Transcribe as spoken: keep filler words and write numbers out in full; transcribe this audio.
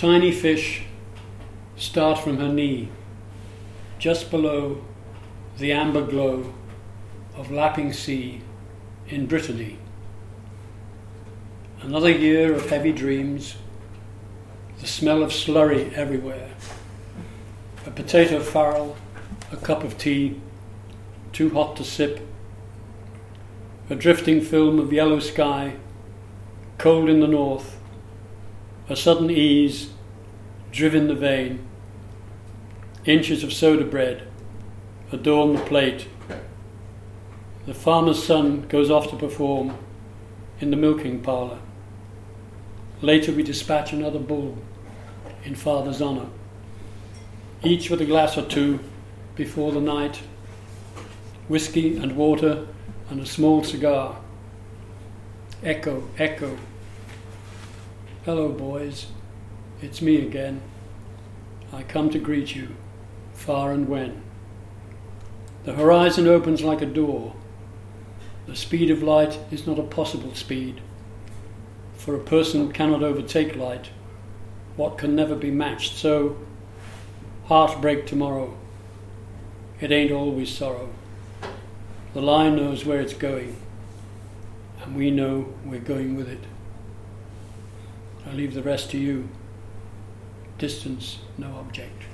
tiny fish start from her knee, just below the amber glow of lapping sea in Brittany. Another year of heavy dreams, the smell of slurry everywhere, a potato farrel, a cup of tea, too hot to sip, a drifting film of yellow sky, cold in the north, a sudden ease, driven the vein, inches of soda bread adorn the plate. The farmer's son goes off to perform in the milking parlour. Later we dispatch another bull in father's honour, each with a glass or two before the night, whiskey and water and a small cigar. Echo, echo. Hello, boys. It's me again. I come to greet you, far and when. The horizon opens like a door. The speed of light is not a possible speed, for a person cannot overtake light, what can never be matched. So, heartbreak tomorrow. It ain't always sorrow. The line knows where it's going, and we know we're going with it. I leave the rest to you. Distance, no object.